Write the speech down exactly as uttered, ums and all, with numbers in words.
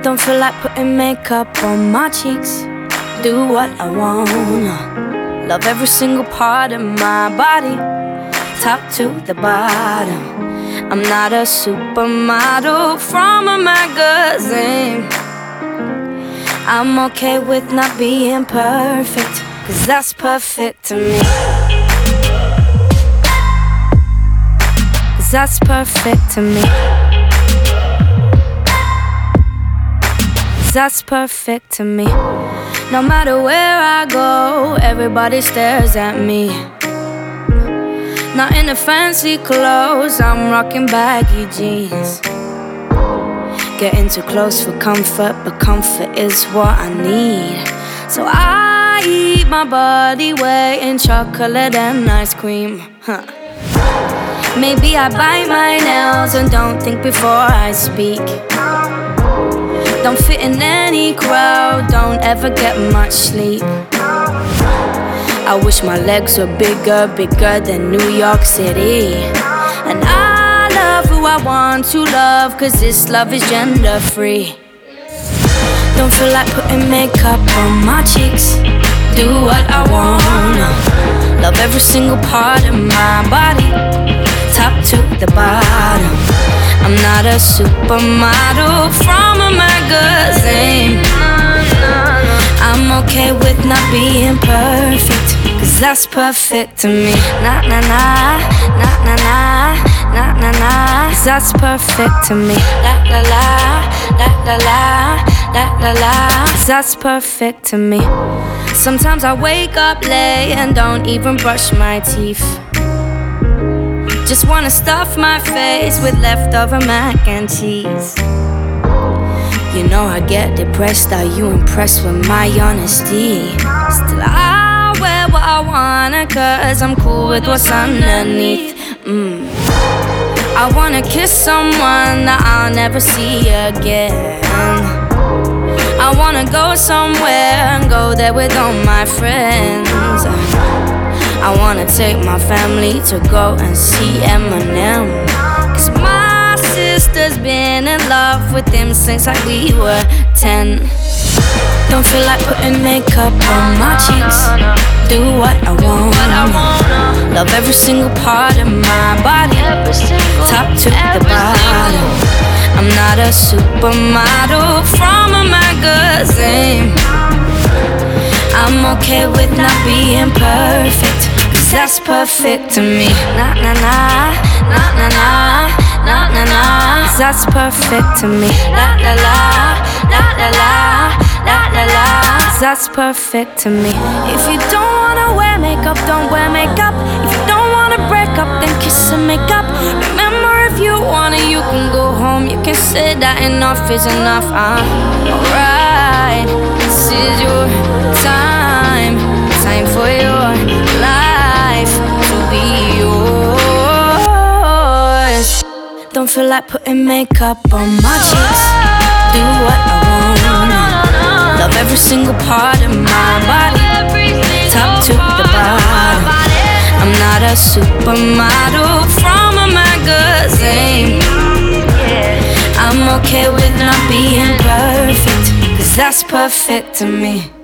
Don't feel like putting makeup on my cheeks. Do what I wanna. Love every single part of my body, top to the bottom. I'm not a supermodel from a magazine. I'm okay with not being perfect, 'cause that's perfect to me. 'Cause that's perfect to me. 'Cause that's perfect to me. No matter where I go, everybody stares at me. Not in the fancy clothes, I'm rocking baggy jeans. Getting too close for comfort, but comfort is what I need. So I eat my body weight in chocolate and ice cream. Huh. Maybe I bite my nails and don't think before I speak. Don't fit in any crowd, don't ever get much sleep. I wish my legs were bigger, bigger than New York City. And I love who I want to love, 'cause this love is gender free. Don't feel like putting makeup on my cheeks. Do what I wanna. Love every single part of my body, top to the bottom. I'm not a supermodel from a magazine. I'm okay with not being perfect, 'cause that's perfect to me. Nah, nah, nah, nah, nah, nah, nah, nah, nah. 'Cause that's perfect to me. La, la, la, la, la, la, la, la, la. 'Cause that's perfect to me. Sometimes I wake up late and don't even brush my teeth. Just wanna stuff my face with leftover mac and cheese. You know I get depressed, are you impressed with my honesty? Still I wear what I wanna, 'cause I'm cool with what's underneath. mm. I wanna kiss someone that I'll never see again. I wanna go somewhere and go there with all my friends. I wanna take my family to go and see Eminem, 'cause my sister's been in love with him since like we were ten. Don't feel like putting makeup on my cheeks. Do what I wanna. Love every single part of my body, top to the bottom. I'm not a supermodel from a magazine. I'm okay with not being perfect, 'cause that's perfect to me. Nah, nah, nah, nah, nah, nah, nah, nah, nah. 'Cause that's perfect to me. La, la, la, la, la, la, la, la, la. 'Cause that's perfect to me. If you don't wanna wear makeup, don't wear makeup. If you don't wanna break up, then kiss and make up. Remember, if you wanna, you can go home. You can say that enough is enough. I'm alright. This is your time, time for your life to be yours. Don't feel like putting makeup on my cheeks. Do what I wanna. Love every single part of my body, top to the bottom. I'm not a supermodel from a magazine. I'm okay with not being perfect, 'cause that's perfect to me.